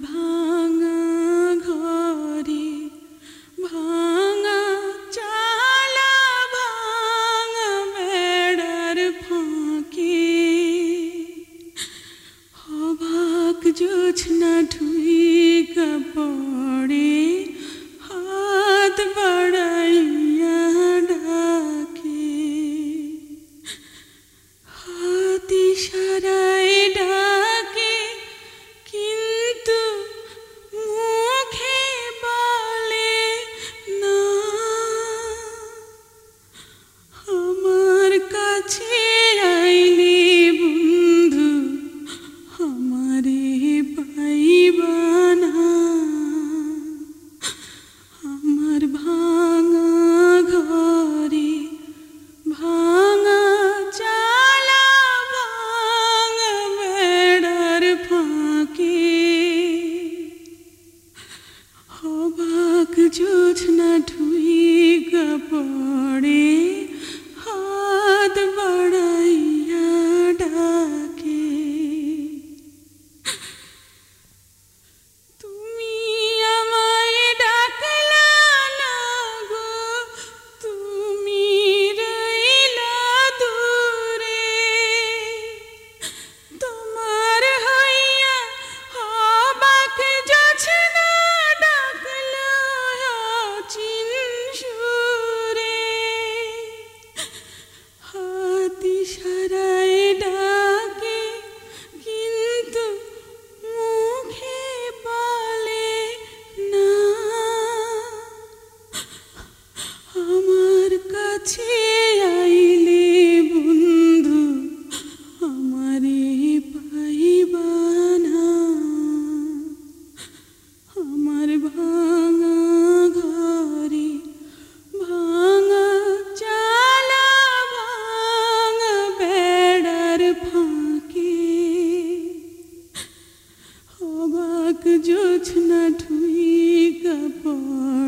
ভাঙা ঘরে ভাঙা চালা ভাঙা বেড়ার ফাঁকে অবাক জোছনা ঠুইকা পড়ে হাত বাড়াইয়া ডাকে হাত ইশারায় ডাকে কিন্তু মুখে বলে না আমার কাছে আইলে বন্ধু আমারে পাইবা না আমার ভাঙা ঘরে ভাঙা চালা ভাঙা বেড়ার ফাঁকে অবাক জোছনা ঠুইকা পড়ে হাত বাড়াইয়া ডাকে তুমি আমায় ডাকলা না গো তুমি রইলা দূরে তোমার হইয়া অবাক জোছনা ডাকলা অচিন সুরে হাত ইশারায় ডাকে কিন্তু মুখে বলে না আমার কাছে আইলে বন্ধু আমারে পাইবা না আমার ভাঙা ঘরে ভাঙা চালা ভাঙা বেড়ার ফাঁকে অবাক জোছনা ঠুইকা পড়ে